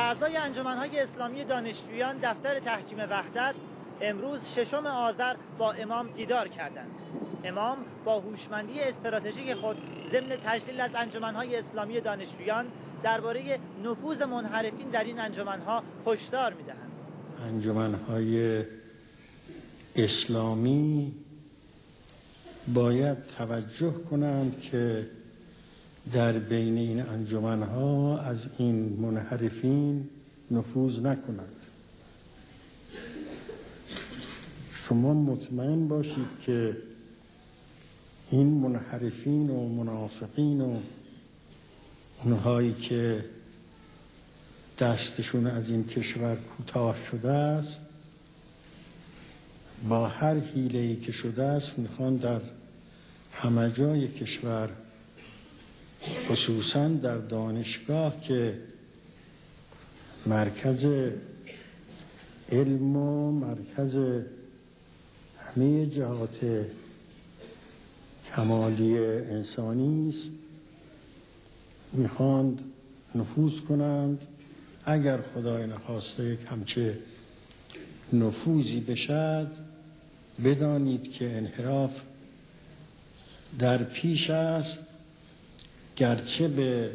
اعضای انجمن‌های اسلامی دانشجویان دفتر تحکیم وحدت امروز 6 آذر با امام دیدار کردند. امام با هوشمندی استراتژیک خود ضمن تجلیل از انجمن‌های اسلامی دانشجویان درباره نفوذ منحرفین در این انجمن‌ها هشدار می‌دهند. انجمن‌های اسلامی باید توجه کنند که در بین این انجمن‌ها از این منحرفین نفوذ نکنند. شما مطمئن باشید که این منحرفین و منافقین و اونهایی که دستشون از این کشور کوتاه شده است با هر حیله‌ای که شده است میخوان در همه جای کشور خصوصا در دانشگاه که مرکز علم و مرکز همه جهات کمالی انسانی است میخواند نفوذ کنند. اگر خدای نخواسته یک همچه نفوذی بشد بدانید که انحراف در پیش است، گرچه به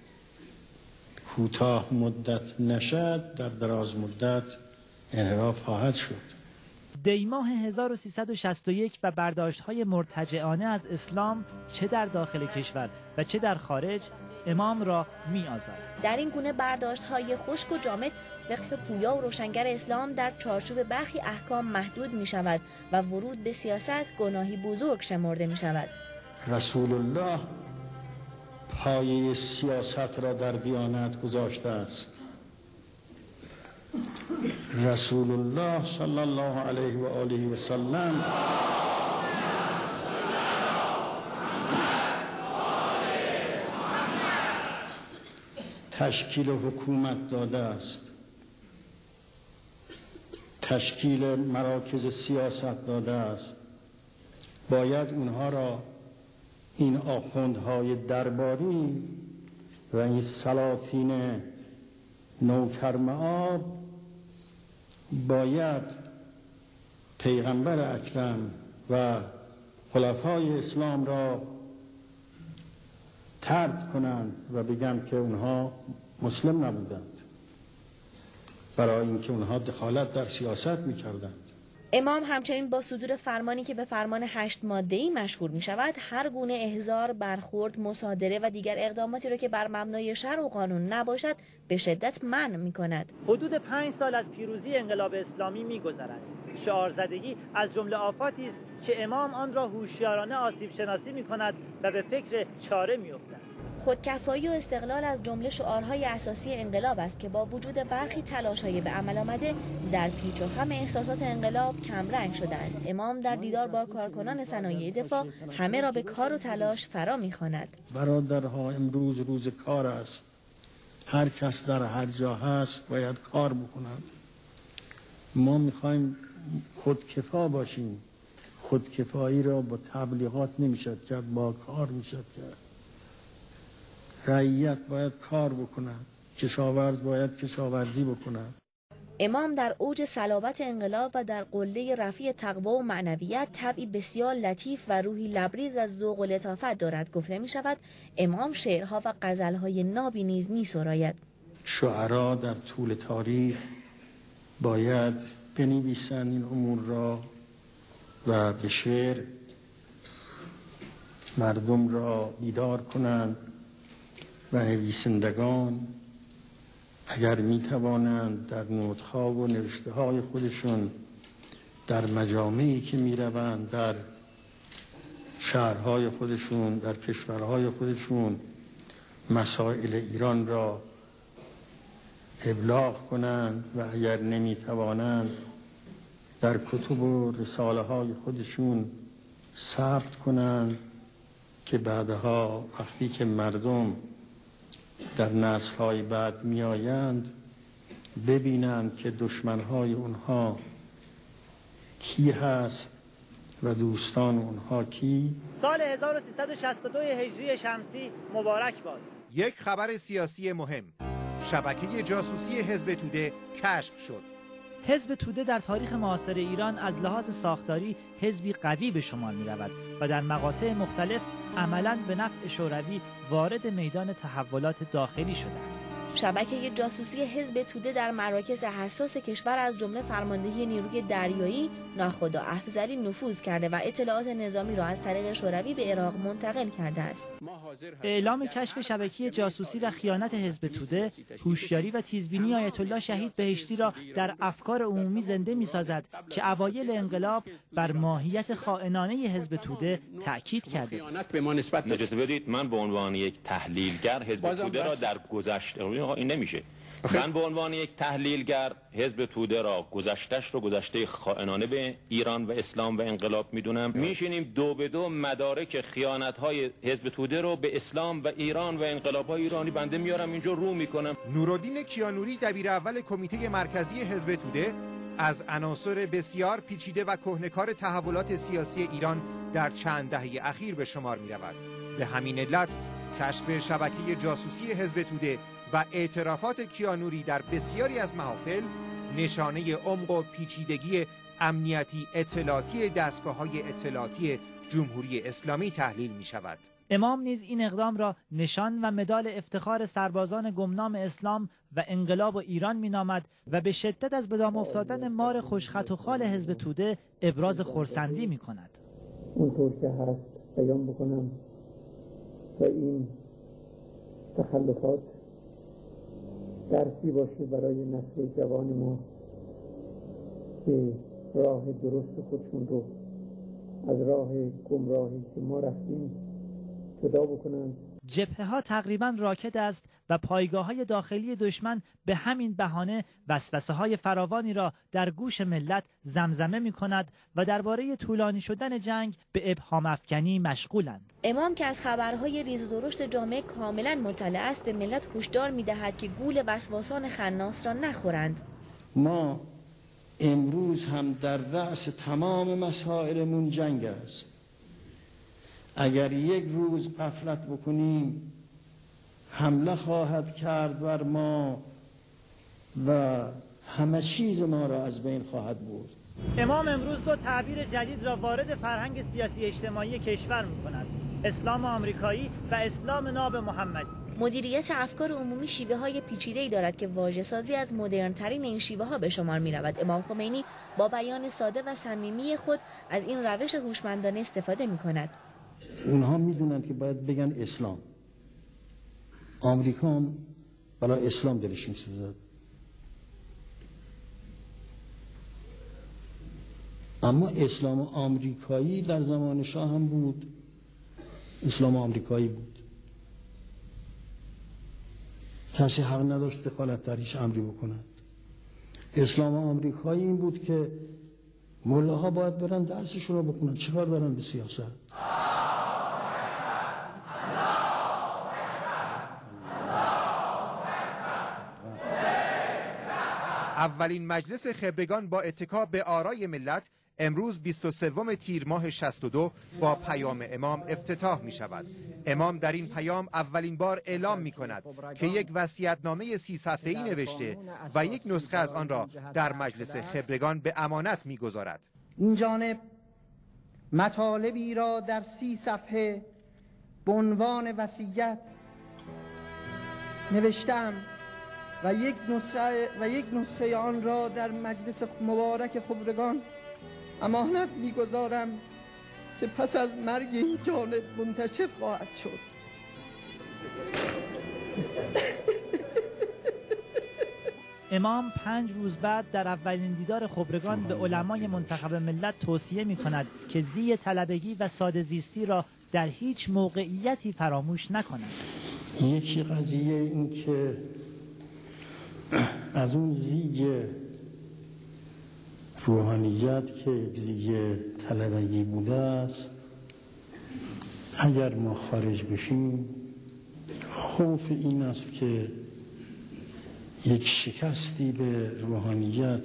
کوتاه مدت نشد در دراز مدت انحراف خواهد شد. دیماه 1361 و برداشت‌های مرتجعانه از اسلام چه در داخل کشور و چه در خارج امام را می‌آزارد. در این گونه برداشت‌های خشک و جامد فقه پویا و روشنگر اسلام در چارچوب برخی احکام محدود می‌شود و ورود به سیاست گناهی بزرگ شمرده می‌شود. رسول الله پایه سیاست را در دیانت گذاشته است. رسول الله صلی الله علیه و آله و سلم تشکیل حکومت داده است، تشکیل مراکز سیاست داده است. باید اونها را، این آخوندهای درباری و این سلاطین نوکرمآب، باید پیغمبر اکرم و خلفای اسلام را طرد کنند و بگم که اونها مسلم نبودند، برای اینکه اونها دخالت در سیاست میکردند. امام همچنین با صدور فرمانی که به فرمان 8 ماده‌ای مشهور می شود هر گونه احضار، برخورد، مصادره و دیگر اقداماتی را که بر مبنای شرع و قانون نباشد به شدت منع می کند. حدود 5 سال از پیروزی انقلاب اسلامی می گذرد. شعارزدگی از جمله آفاتی است که امام آن را هوشیارانه آسیب شناسی می کند و به فکر چاره می افتد. خودکفایی و استقلال از جمله شعارهای اساسی انقلاب است که با وجود برخی تلاش‌های به عمل آمده در پیچ و خم احساسات انقلاب کمرنگ شده است. امام در دیدار با کارکنان صنایع دفاع همه را به کار و تلاش فرا می‌خواند. برادرها، امروز روز کار است. هر کس در هر جا هست باید کار بکند. ما می‌خوایم خودکفا باشیم. خودکفایی را با تبلیغات نمی‌شد کرد، با کار می‌شد کرد. رعیت باید کار بکنند، کشاورز باید کشاورزی بکنند. امام در اوج صلابت انقلاب و در قله رفیع تقوا و معنویت طبعی بسیار لطیف و روحی لبریز از ذوق و لطافت دارد. گفته می شود امام شعرها و غزلهای نابی نیز می سراید. شعرا در طول تاریخ باید بنویسند این امور را و به شعر مردم را بیدار کنند و نویسندگان اگر می توانند در نوت‌ها و نوشته‌های خودشون در مجامعی که می روند، در شهرهای خودشون، در کشورهای خودشون مسائل ایران را ابلاغ کنند و اگر نمی توانند در کتب و رساله های خودشون ثبت کنند که بعدها وقتی که مردم در نسل‌های بعد می آیند ببینند که دشمن‌های اونها کی هست و دوستان اونها کی. سال 1362 هجری شمسی مبارک باد. یک خبر سیاسی مهم. شبکه جاسوسی حزب توده کشف شد. حزب توده در تاریخ معاصر ایران از لحاظ ساختاری حزبی قوی به شمار می رود و در مقاطع مختلف عملاً به نفع شوروی وارد میدان تحولات داخلی شده است. شبکه جاسوسی حزب توده در مراکز حساس کشور از جمله فرماندهی نیروی دریایی، ناخدا افضلی نفوذ کرده و اطلاعات نظامی را از طریق شوروی به عراق منتقل کرده است. اعلام کشف شبکه جاسوسی و خیانت حزب توده، هوشیاری و تیزبینی آیت الله شهید بهشتی را در افکار عمومی زنده می‌سازد که اوایل انقلاب بر ماهیت خائنانه حزب توده تأکید کرده. اجازه بدید من به عنوان یک تحلیلگر حزب توده را در گذشته این نمیشه. من به عنوان یک تحلیلگر حزب توده را گذشته خائنانه به ایران و اسلام و انقلاب میدونم. میشینیم دو به دو مدارک خیانت‌های حزب توده رو به اسلام و ایران و انقلاب‌های ایرانی بنده میارم اینجا رو میکنم. نورالدین کیانوری دبیر اول کمیته مرکزی حزب توده از عناصر بسیار پیچیده و کهنه‌کار تحولات سیاسی ایران در چند دهه اخیر به شمار می‌رود. به همین علت کشف شبکه جاسوسی حزب توده و اعترافات کیانوری در بسیاری از محافل نشانه عمق و پیچیدگی امنیتی اطلاعاتی دستگاه‌های اطلاعاتی جمهوری اسلامی تحلیل می‌شود. امام نیز این اقدام را نشان و مدال افتخار سربازان گمنام اسلام و انقلاب ایران مینامد و به شدت از به دام افتادن مار خوشخط و خال حزب توده ابراز خرسندی می‌کند. اونطور که هست بیان بکنم و این تخلفات درسی باشه برای نسل جوان ما که راه درست خودشون رو از راه گمراهی که ما رفتیم جدا بکنن. جبهه‌ها تقریباً راکد است و پایگاه‌های داخلی دشمن به همین بهانه وسوسه‌های فراوانی را در گوش ملت زمزمه می‌کند و درباره طولانی شدن جنگ به ابهام افکنی مشغولند. امام که از خبرهای ریز و درشت جامعه کاملاً مطلع است به ملت هشدار می‌دهد که گول وسواسان خناس را نخورند. ما امروز هم در رأس تمام مسائلمون جنگ است. اگر یک روز غفلت بکنیم حمله خواهد کرد بر ما و همه چیز ما را از بین خواهد برد. امام امروز دو تعبیر جدید را وارد فرهنگ سیاسی اجتماعی کشور می‌کند: اسلام آمریکایی و اسلام ناب محمدی. مدیریت افکار عمومی شیوه‌های پیچیده‌ای دارد که واژه‌سازی از مدرن‌ترین این شیوه‌ها به شمار می‌رود. امام خمینی با بیان ساده و صمیمی خود از این روش هوشمندانه استفاده می‌کند. اونها میدونند که باید بگن اسلام. آمریکا هم برای اسلام دلش می‌سوزد. اما اسلام آمریکایی در زمان شاه هم بود. اسلام آمریکایی بود. کسی حق نداشت دخالت در هیچ امری بکند. اسلام آمریکایی این بود که ملاها باید برن درسشون رو بکنن. چیکار دارن به سیاست؟ اولین مجلس خبرگان با اتکا به آرای ملت امروز 23 تیر ماه 62 با پیام امام افتتاح می شود. امام در این پیام اولین بار اعلام می کند که یک وصیت‌نامه 30 صفحه‌ای نوشته و یک نسخه از آن را در مجلس خبرگان به امانت می گذارد. این جانب مطالبی را در 30 صفحه به عنوان وصیت نوشتم و یک نسخه آن را در مجلس مبارک خبرگان امانت می‌گذارم که پس از مرگ این جانب منتشر خواهد شد. امام 5 روز بعد در اولین دیدار خبرگان به علمای منتخب ملت توصیه می‌کند که زی طلبگی و ساده زیستی را در هیچ موقعیتی فراموش نکنند. یکی قضیه این که از اون زیج روحانیت که یک زیج طلبگی بوده است اگر ما خارج بشیم خوف این است که یک شکستی به روحانیت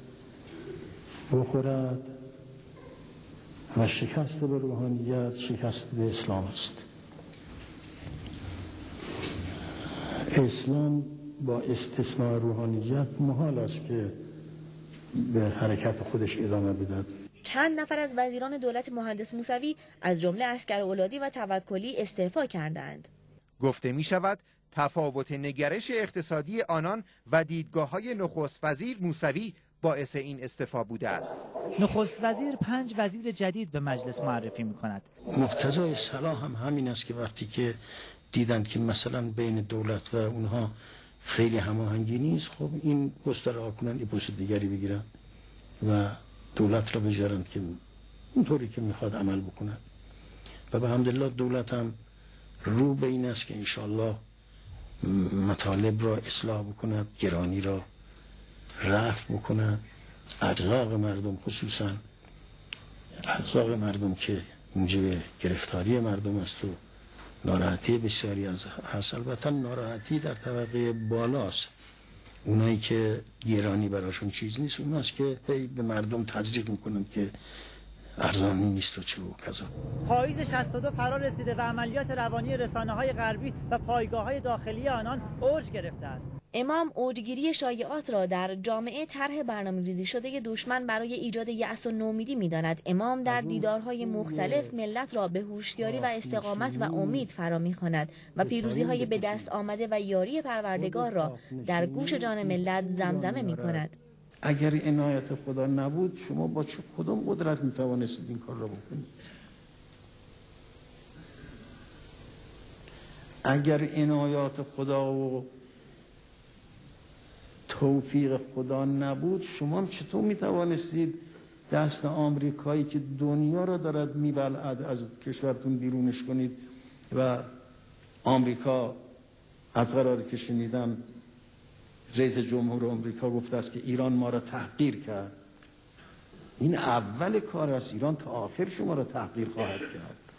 بخورد و شکست به روحانیت شکست به اسلام است. اسلام با استثناء روحانیت محال است که به حرکت خودش ادامه بدهد. چند نفر از وزیران دولت مهندس موسوی از جمله عسکر اولادی و توکلی استعفا کردند. گفته می شود تفاوت نگرش اقتصادی آنان و دیدگاه‌های نخست وزیر موسوی باعث این استعفا بوده است. نخست وزیر 5 وزیر جدید به مجلس معرفی می کند. مقتضای صلاح هم همین است که وقتی که دیدند که مثلا بین دولت و اونها خیلی هماهنگی نیست، خب این پست را کنن، این پست دیگری بگیرن و دولت را بذارن که اونطوری که میخواد عمل بکنه. و به حمدالله دولت هم رو به این است که انشالله مطالب را اصلاح بکند، گرانی را رفع بکند، اغراق مردم، خصوصا اغراق مردم که موجب گرفتاری مردم است و ناراحتی بسیاری از هست. البته ناراحتی در طبقه بالاست، اونایی که گرانی براشون چیز نیست، اوناست که هی به مردم تزریق میکنن که ارزانی نیست و چه و کذا. پاییز 62 فرا رسیده و عملیات روانی رسانه‌های غربی و پایگاه‌های داخلی آنان اوج گرفته است. امام اوجگیری شایعات را در جامعه طرح برنامه‌ریزی شده دشمن برای ایجاد یأس و نومیدی می‌داند. امام در دیدارهای مختلف ملت را به هوشیاری و استقامت و امید فرا می‌خواند و پیروزی‌های به دست آمده و یاری پروردگار را در گوش جان ملت زمزمه می‌کند. اگر عنایت خدا نبود شما با چه کدام قدرت می‌توانستید این کار را بکنید؟ اگر عنایات خدا و توفیق خدا نبود شما چطور میتوانستید دست آمریکایی که دنیا را دارد میبلعد از کشورتون بیرونش کنید؟ و آمریکا از قراری که شنیدم رئیس جمهور آمریکا گفته است که ایران ما را تحقیر کرد. این اول کار است، ایران تا آخر شما را تحقیر خواهد کرد.